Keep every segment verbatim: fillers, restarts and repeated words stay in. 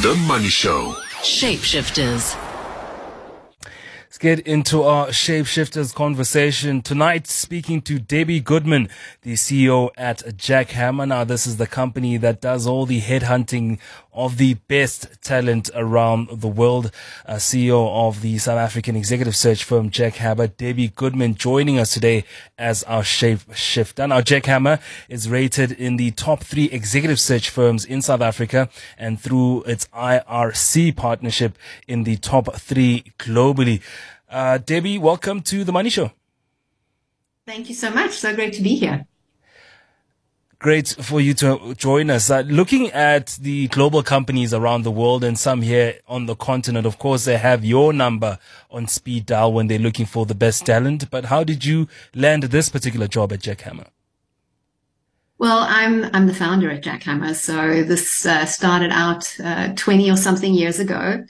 The Money Show. Shapeshifters. Let's get into our Shapeshifters conversation tonight, speaking to Debbie Goodman, the C E O at Jackhammer. Now, this is the company that does all the headhunting of the best talent around the world. Uh, C E O of the South African executive search firm Jackhammer, Debbie Goodman, joining us today as our Shapeshifter. Now, Jackhammer is rated in the top three executive search firms in South Africa, and through its I R C partnership in the top three globally. Uh, Debbie, welcome to The Money Show. Thank you so much. So great to be here. Great for you to join us. Uh, looking at the global companies around the world and some here on the continent, of course, they have your number on speed dial when they're looking for the best talent. But how did you land this particular job at Jackhammer? Well, I'm I'm the founder at Jackhammer. So this uh, started out uh, twenty or something years ago.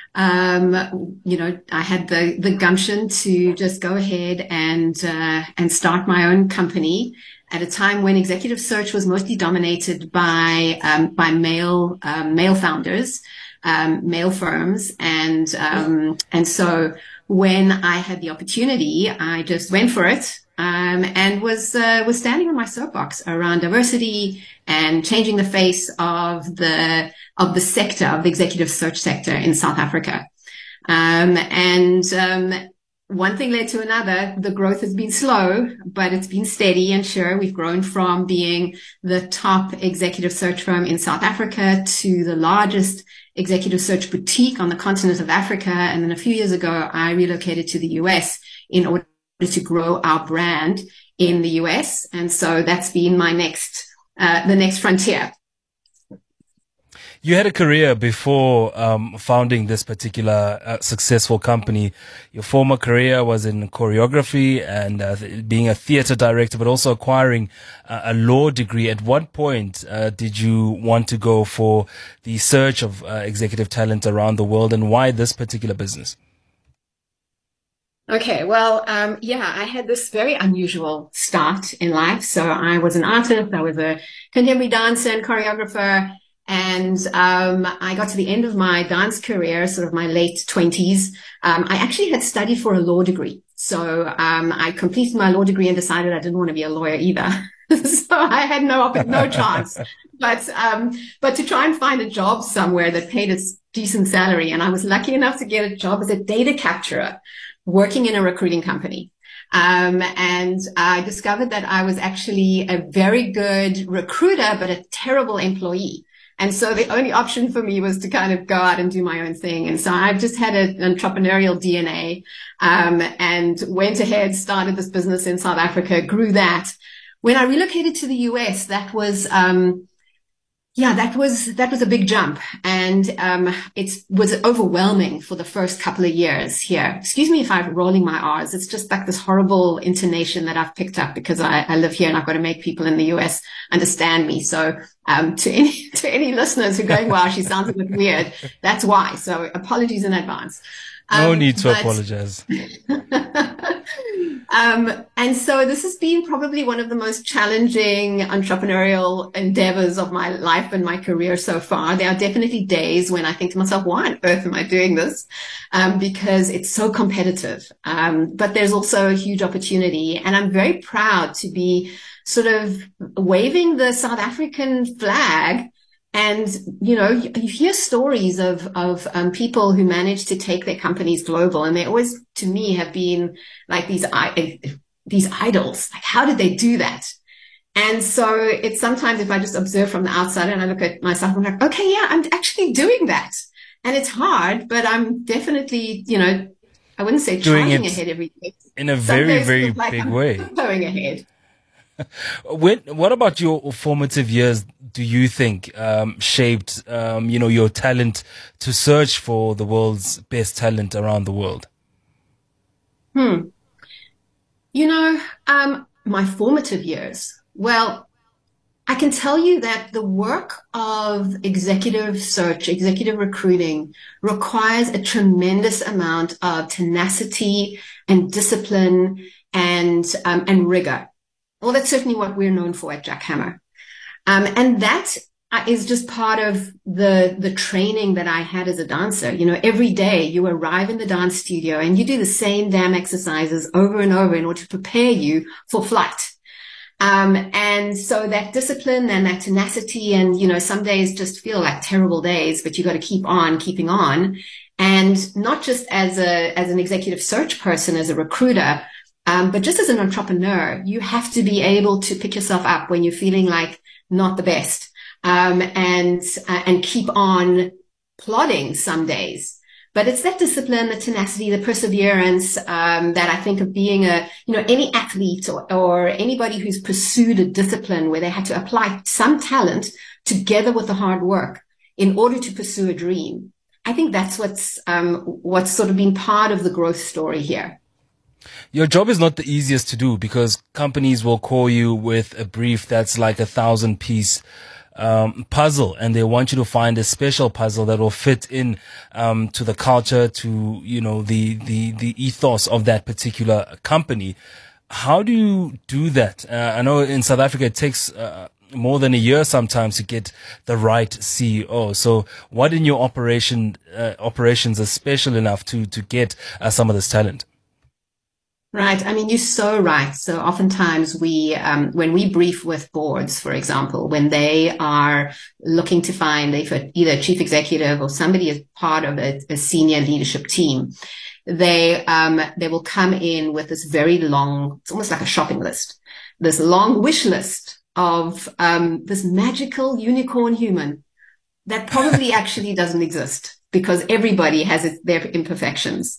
Um, you know, I had the, the gumption to just go ahead and, uh, and start my own company at a time when executive search was mostly dominated by, um, by male, um, male founders, um, male firms. And, um, and so when I had the opportunity, I just went for it. Um, and was, uh, was standing on my soapbox around diversity and changing the face of the, of the sector, of the executive search sector in South Africa. Um, and, um, one thing led to another. The growth has been slow, but it's been steady and sure. We've grown from being the top executive search firm in South Africa to the largest executive search boutique on the continent of Africa. And then a few years ago, I relocated to the U S in order to grow our brand in the U S. And so that's been my next, uh, the next frontier. You had a career before um, founding this particular uh, successful company. Your former career was in choreography and uh, th- being a theater director, but also acquiring uh, a law degree. At what point uh, did you want to go for the search of uh, executive talent around the world, and why this particular business? Okay, well, um, yeah, I had this very unusual start in life. So I was an artist, I was a contemporary dancer and choreographer, and um, I got to the end of my dance career, sort of my late twenties. Um, I actually had studied for a law degree. So um, I completed my law degree and decided I didn't want to be a lawyer either. So I had no no chance. But um, but to try and find a job somewhere that paid a decent salary, and I was lucky enough to get a job as a data capturer, working in a recruiting company. Um, and I discovered that I was actually a very good recruiter, but a terrible employee. And so the only option for me was to kind of go out and do my own thing. And so I've just had a, an entrepreneurial D N A, um, and went ahead, started this business in South Africa, grew that. When I relocated to the U S, that was, um, Yeah, that was, that was a big jump. And, um, it was overwhelming for the first couple of years here. Excuse me if I'm rolling my R's. It's just like this horrible intonation that I've picked up because I, I live here and I've got to make people in the U S understand me. So, um, to any, to any listeners who are going, wow, she sounds a bit weird. That's why. So apologies in advance. No um, need to but, apologize. um, and so this has been probably one of the most challenging entrepreneurial endeavors of my life and my career so far. There are definitely days when I think to myself, why on earth am I doing this? Um, because it's so competitive. Um, but there's also a huge opportunity, and I'm very proud to be sort of waving the South African flag. And, you know, you, you hear stories of, of, um, people who manage to take their companies global. And they always, to me, have been like these, I, these idols. Like, how did they do that? And so it's sometimes if I just observe from the outside and I look at myself, I'm like, okay, yeah, I'm actually doing that. And it's hard, but I'm definitely, you know, I wouldn't say doing charging it ahead every day. in a very, very like big I'm way. Going ahead. When, what about your formative years do you think um, shaped, um, you know, your talent to search for the world's best talent around the world? Hmm. You know, um, my formative years. Well, I can tell you that the work of executive search, executive recruiting requires a tremendous amount of tenacity and discipline and, um, and rigor. Well, that's certainly what we're known for at Jackhammer. Um, and that is just part of the the training that I had as a dancer. You know, every day you arrive in the dance studio and you do the same damn exercises over and over in order to prepare you for flight. Um, and so that discipline and that tenacity, and, you know, some days just feel like terrible days, but you got to keep on keeping on. And not just as a, as an executive search person, as a recruiter, um, but just as an entrepreneur, you have to be able to pick yourself up when you're feeling like not the best, um, and, uh, and keep on plodding some days. But it's that discipline, the tenacity, the perseverance, um, that I think of being a, you know, any athlete or, or anybody who's pursued a discipline where they had to apply some talent together with the hard work in order to pursue a dream. I think that's what's, um, what's sort of been part of the growth story here. Your job is not the easiest to do because companies will call you with a brief that's like a thousand piece Um, puzzle, and they want you to find a special puzzle that will fit in um, to the culture, to, you know, the the the ethos of that particular company. How do you do that? Uh, I know in South Africa it takes uh, more than a year sometimes to get the right C E O. So, what in your operation uh, operations is special enough to to get uh, some of this talent? Right. I mean, you're so right. So oftentimes we, um, when we brief with boards, for example, when they are looking to find either a chief executive or somebody as part of a, a senior leadership team, they, um, they will come in with this very long, it's almost like a shopping list, this long wish list of, um, this magical unicorn human that probably actually doesn't exist because everybody has its, their imperfections.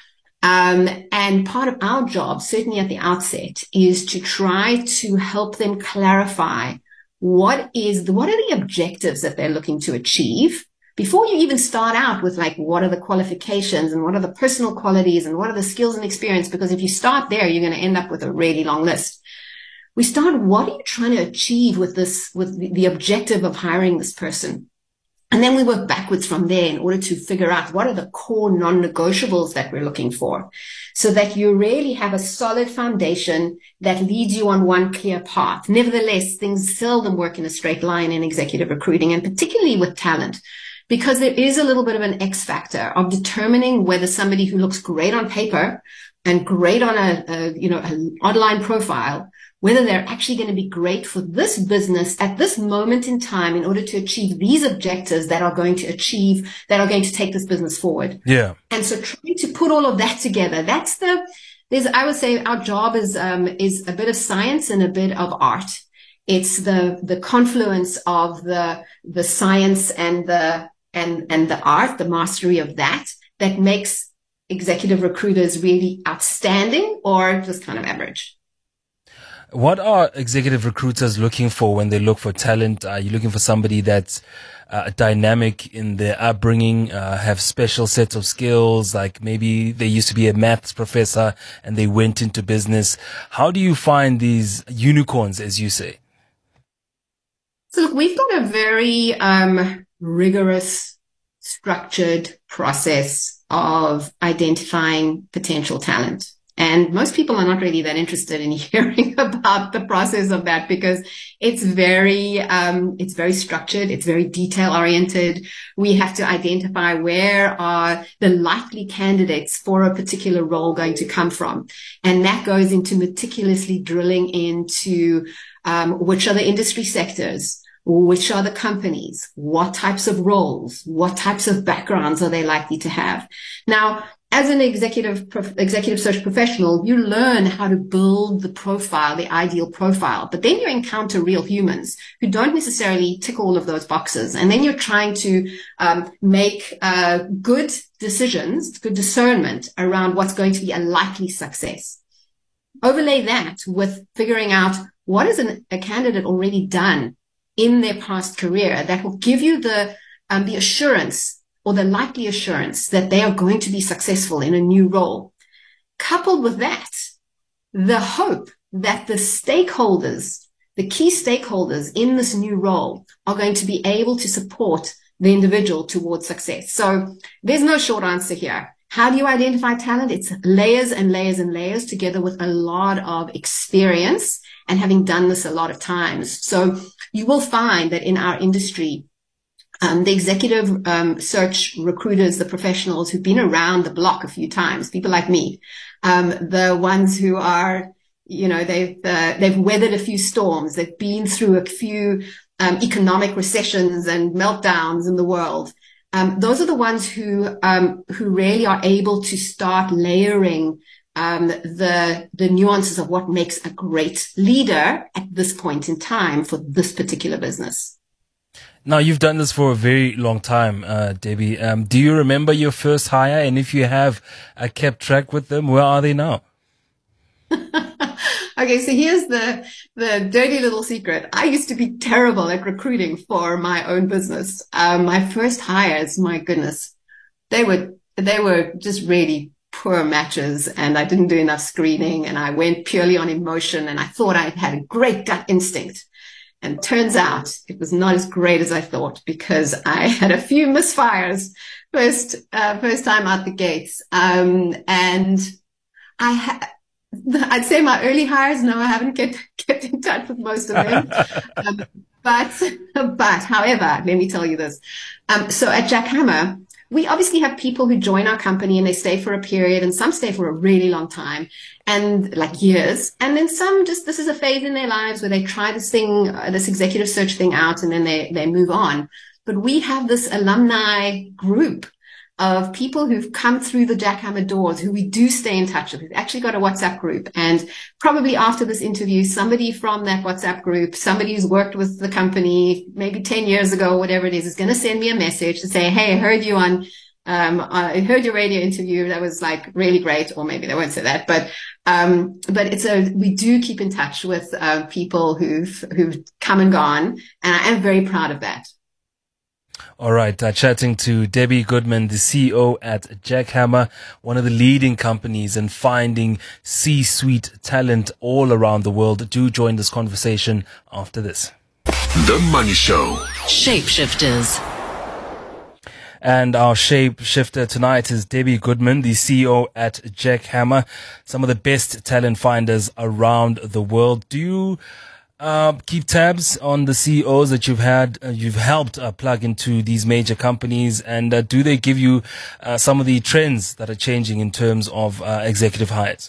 Um, and part of our job, certainly at the outset, is to try to help them clarify what is the, what are the objectives that they're looking to achieve before you even start out with like, what are the qualifications and what are the personal qualities and what are the skills and experience? Because if you start there, you're going to end up with a really long list. We start, what are you trying to achieve with this, with the, the objective of hiring this person? And then we work backwards from there in order to figure out what are the core non-negotiables that we're looking for, so that you really have a solid foundation that leads you on one clear path. Nevertheless, things seldom work in a straight line in executive recruiting, and particularly with talent, because there is a little bit of an X factor of determining whether somebody who looks great on paper and great on a, a you know, an online profile, whether they're actually going to be great for this business at this moment in time in order to achieve these objectives that are going to achieve, that are going to take this business forward. Yeah. And so trying to put all of that together, that's the, there's, I would say our job is, um, is a bit of science and a bit of art. It's the, the confluence of the, the science and the, and, and the art, the mastery of that, that makes executive recruiters really outstanding or just kind of average. What are executive recruiters looking for when they look for talent? Are you looking for somebody that's uh, dynamic in their upbringing, uh, have special sets of skills, like maybe they used to be a maths professor and they went into business? How do you find these unicorns, as you say? So look, we've got a very um, rigorous, structured process of identifying potential talent. And most people are not really that interested in hearing about the process of that because it's very, um, it's very structured. It's very detail oriented. We have to identify where are the likely candidates for a particular role going to come from. And that goes into meticulously drilling into, um, which are the industry sectors, which are the companies, what types of roles, what types of backgrounds are they likely to have. Now, as an executive, executive search professional, you learn how to build the profile, the ideal profile, but then you encounter real humans who don't necessarily tick all of those boxes. And then you're trying to um, make uh, good decisions, good discernment around what's going to be a likely success. Overlay that with figuring out what is an, a candidate already done in their past career that will give you the, um, the assurance or the likely assurance that they are going to be successful in a new role. Coupled with that, the hope that the stakeholders, the key stakeholders in this new role are going to be able to support the individual towards success. So there's no short answer here. How do you identify talent? It's layers and layers and layers together with a lot of experience and having done this a lot of times. So you will find that in our industry, Um, the executive um, search recruiters, the professionals who've been around the block a few times, people like me, um, the ones who are, you know, they've uh, they've weathered a few storms, they've been through a few um, economic recessions and meltdowns in the world. Um, those are the ones who um, who really are able to start layering um, the the nuances of what makes a great leader at this point in time for this particular business. Now, you've done this for a very long time, uh, Debbie. Um, do you remember your first hire? And if you have uh, kept track with them, where are they now? Okay, so here's the the dirty little secret. I used to be terrible at recruiting for my own business. Um, my first hires, my goodness, they were they were just really poor matches, and I didn't do enough screening, and I went purely on emotion, and I thought I had a great gut instinct. And turns out it was not as great as I thought, because I had a few misfires first, uh, first time out the gates. Um, and I ha- I'd say my early hires, no, I haven't kept, kept in touch with most of them. um, but, but however, let me tell you this. Um, so at Jack Hammer, we obviously have people who join our company and they stay for a period, and some stay for a really long time, and like years. And then some just, this is a phase in their lives where they try this thing, uh, this executive search thing out, and then they, they move on. But we have this alumni group of people who've come through the Jack Hammer doors who we do stay in touch with. We've actually got a WhatsApp group, and probably after this interview, somebody from that WhatsApp group, somebody who's worked with the company maybe ten years ago, whatever it is, is going to send me a message to say, hey, I heard you on, um, I heard your radio interview. That was like really great. Or maybe they won't say that, but, um, but it's a, we do keep in touch with, uh, people who've, who've come and gone. And I am very proud of that. All right, uh, chatting to Debbie Goodman, the C E O at Jack Hammer, one of the leading companies in finding C-suite talent all around the world. Do join this conversation after this. The Money Show. Shapeshifters. And our shapeshifter tonight is Debbie Goodman, the C E O at Jack Hammer, some of the best talent finders around the world. Do you Uh, keep tabs on the C E Os that you've had, uh, you've helped uh, plug into these major companies, and uh, do they give you uh, some of the trends that are changing in terms of uh, executive hires?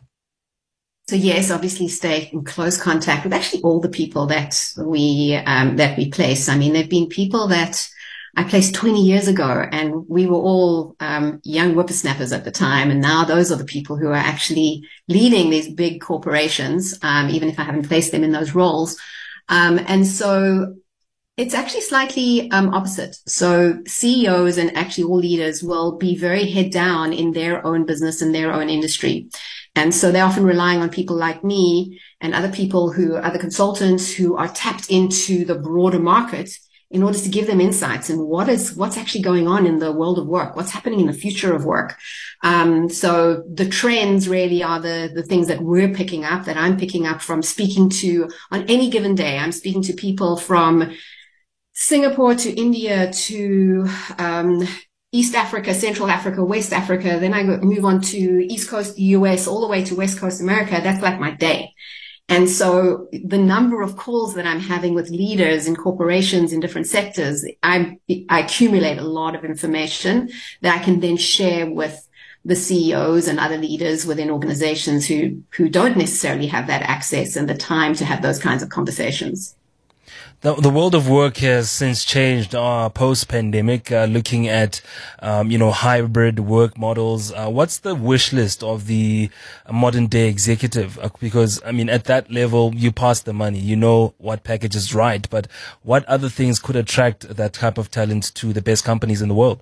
So yes, obviously stay in close contact with actually all the people that we um, that we place. I mean, there've been people that I placed twenty years ago, and we were all um, young whippersnappers at the time. And now those are the people who are actually leading these big corporations, um, even if I haven't placed them in those roles. Um, and so it's actually slightly um, opposite. So C E Os and actually all leaders will be very head down in their own business and their own industry. And so they're often relying on people like me and other people who, other consultants who are tapped into the broader market in order to give them insights and what is, what's actually going on in the world of work, what's happening in the future of work. Um, so the trends really are the, the things that we're picking up, that I'm picking up from speaking to on any given day. I'm speaking to people from Singapore to India to, um, East Africa, Central Africa, West Africa. Then I go, move on to East Coast U S, all the way to West Coast America. That's like my day. And so the number of calls that I'm having with leaders in corporations in different sectors, I, I accumulate a lot of information that I can then share with the C E Os and other leaders within organizations who, who don't necessarily have that access and the time to have those kinds of conversations. The, the world of work has since changed uh, post-pandemic, uh, looking at, um, you know, hybrid work models. Uh, what's the wish list of the modern-day executive? Uh, because, I mean, at that level, you pass the money. You know what package is right. But what other things could attract that type of talent to the best companies in the world?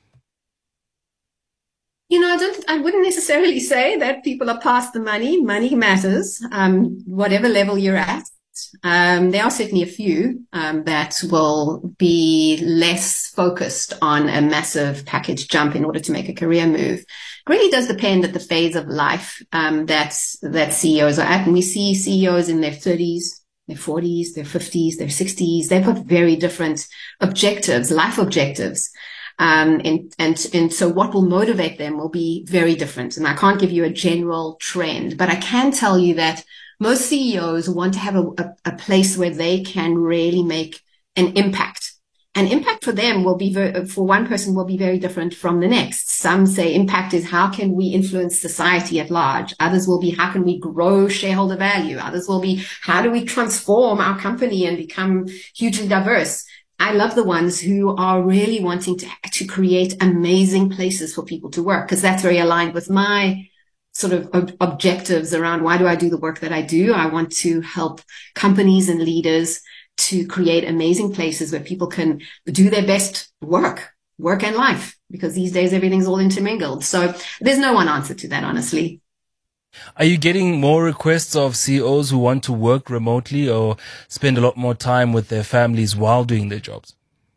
You know, I don't, I wouldn't necessarily say that people are past the money. Money matters, um, whatever level you're at. Um, there are certainly a few um, that will be less focused on a massive package jump in order to make a career move. It really does depend at the phase of life um, that that C E Os are at. And we see C E Os in their thirties, their forties, their fifties, their sixties. They've got very different objectives, life objectives. Um, and, and, and so what will motivate them will be very different. And I can't give you a general trend, but I can tell you that most C E Os want to have a, a, a place where they can really make an impact. And impact for them will be, very, for one person will be very different from the next. Some say impact is how can we influence society at large? Others will be how can we grow shareholder value? Others will be how do we transform our company and become hugely diverse? I love the ones who are really wanting to, to create amazing places for people to work, because that's very aligned with my sort of ob- objectives around why do I do the work that I do? I want to help companies and leaders to create amazing places where people can do their best work, work and life, because these days everything's all intermingled. So there's no one answer to that, honestly. Are you getting more requests of C E Os who want to work remotely or spend a lot more time with their families while doing their jobs?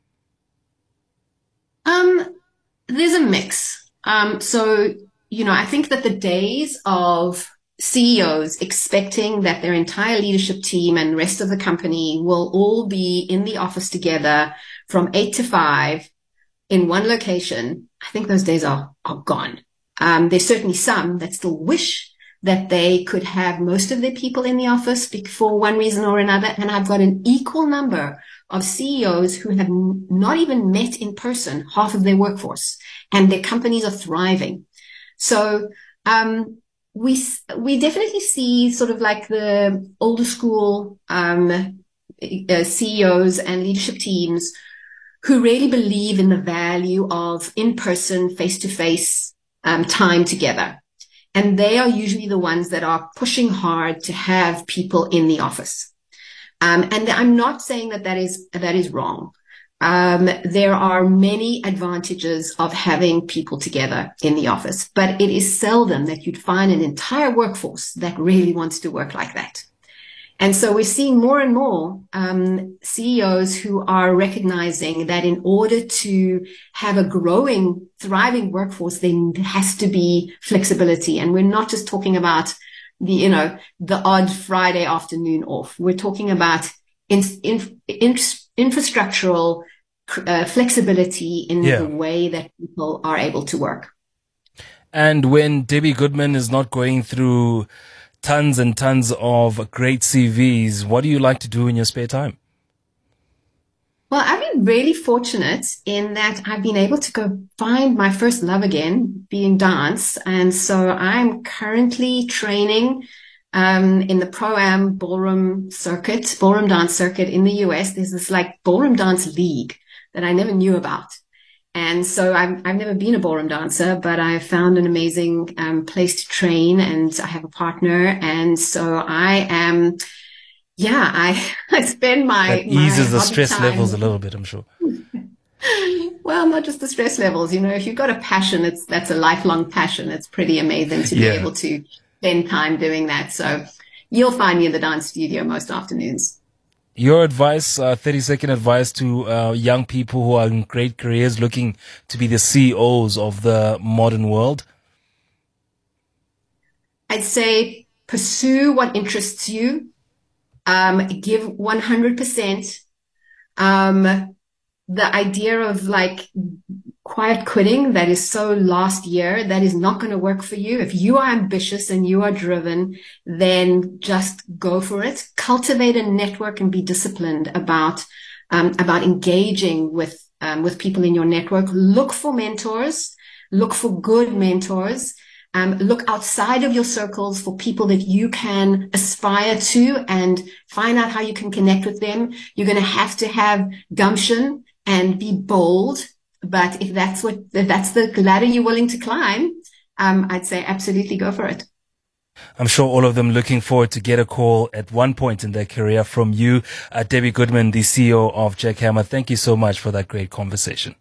Um, there's a mix. Um, so, you know, I think that the days of C E Os expecting that their entire leadership team and rest of the company will all be in the office together from eight to five in one location, I think those days are, are gone. Um, there's certainly some that still wish that they could have most of their people in the office for one reason or another. And I've got an equal number of C E Os who have n- not even met in person half of their workforce, and their companies are thriving. So, um, We we definitely see sort of like the older school um, uh, C E Os and leadership teams who really believe in the value of in-person, face-to-face um, time together. And they are usually the ones that are pushing hard to have people in the office. Um, and I'm not saying that that is, that is wrong. Um, there are many advantages of having people together in the office, but it is seldom that you'd find an entire workforce that really wants to work like that. And so we're seeing more and more um, C E Os who are recognizing that in order to have a growing, thriving workforce, there has to be flexibility. And we're not just talking about the, you know, the odd Friday afternoon off. We're talking about in, in, in, infrastructural uh, flexibility in yeah. the way that people are able to work. And when Debbie Goodman is not going through tons and tons of great C Vs, what do you like to do in your spare time? Well, I've been really fortunate in that I've been able to go find my first love again, being dance. And so I'm currently training Um, in the Pro-Am ballroom circuit, ballroom dance circuit in the U S. There's this like ballroom dance league that I never knew about. And so I've, I've never been a ballroom dancer, but I found an amazing um, place to train, and I have a partner. And so I am, yeah, I, I spend my, that eases my the stress time. levels a little bit, I'm sure. Well, not just the stress levels. You know, if you've got a passion, it's, that's a lifelong passion. It's pretty amazing to yeah. be able to spend time doing that. So you'll find me in the dance studio most afternoons. Your advice, uh, thirty second advice to uh, young people who are in great careers looking to be the C E Os of the modern world? I'd say pursue what interests you. Um, give one hundred percent. Um, the idea of like quiet quitting, that is so last year, that is not going to work for you. If you are ambitious and you are driven, then just go for it. Cultivate a network and be disciplined about, um, about engaging with, um, with people in your network. Look for mentors, look for good mentors. Um, look outside of your circles for people that you can aspire to and find out how you can connect with them. You're going to have to have gumption and be bold. But if that's what, if that's the ladder you're willing to climb, um, I'd say absolutely go for it. I'm sure all of them looking forward to get a call at one point in their career from you, uh, Debbie Goodman, the C E O of Jack Hammer. Thank you so much for that great conversation.